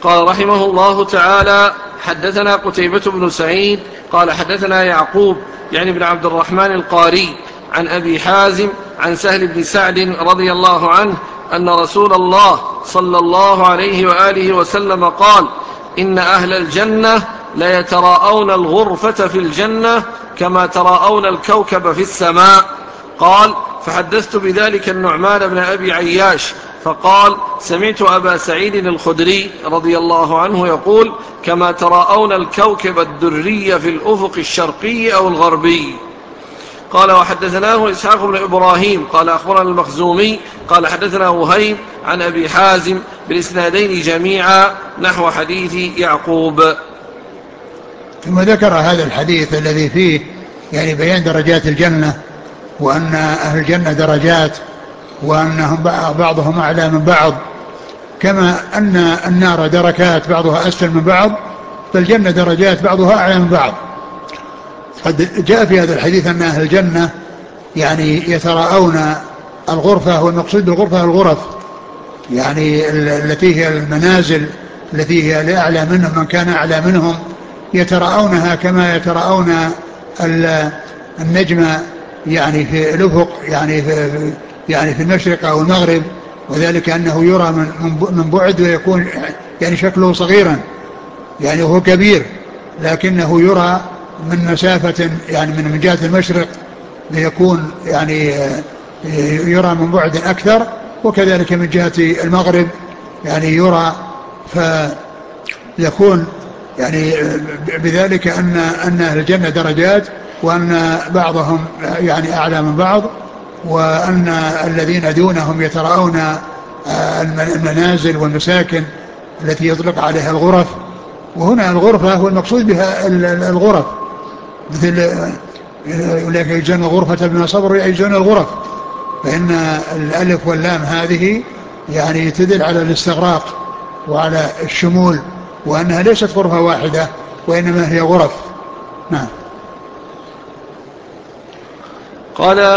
قال رحمه الله تعالى: حدثنا قتيبة بن سعيد قال حدثنا يعقوب يعني بن عبد الرحمن القاري عن أبي حازم عن سهل بن سعد رضي الله عنه أن رسول الله صلى الله عليه وآله وسلم قال: إن أهل الجنة ليتراءون الغرفة في الجنة كما تراءون الكوكب في السماء. قال: فحدثت بذلك النعمان بن أبي عياش فقال: سمعت أبا سعيد الخدري رضي الله عنه يقول: كما تراءون الكوكب الدري في الأفق الشرقي أو الغربي. قال: وحدثناه إسحاق بن إبراهيم قال أخبرنا المخزومي قال حدثنا وهيب عن أبي حازم بالإسنادين جميعا نحو حديث يعقوب. ثم ذكر هذا الحديث الذي فيه يعني بيان درجات الجنة، وأن أهل الجنة درجات، وأنهم بعضهم أعلى من بعض، كما أن النار دركات بعضها أسفل من بعض، فالجنة درجات بعضها أعلى من بعض. قد جاء في هذا الحديث أن أهل الجنة يعني يتراءون الغرفة، والمقصود بالغرفة الغرف يعني التي هي المنازل التي هي لأعلى منهم، من كان أعلى منهم يتراءونها كما يتراءون النجم يعني في الأفق، يعني في المشرق أو المغرب، وذلك أنه يرى من بعد ويكون يعني شكله صغيرا، يعني هو كبير لكنه يرى من مسافة، يعني من جهة المشرق ليكون يعني يرى من بعد أكثر، وكذلك من جهة المغرب يعني يرى، فيكون يعني بذلك أن أهل الجنة درجات، وأن بعضهم يعني أعلى من بعض، وأن الذين دونهم يتراءون المنازل والمساكن التي يطلق عليها الغرف. وهنا الغرفة هو المقصود بها الغرف، مثل أولئك يجزون غرفة بما صبروا يجزون الغرف، فإن الألف واللام هذه يعني تدل على الاستغراق وعلى الشمول، وأنها ليست غرفة واحدة وإنما هي غرف. نعم. قال: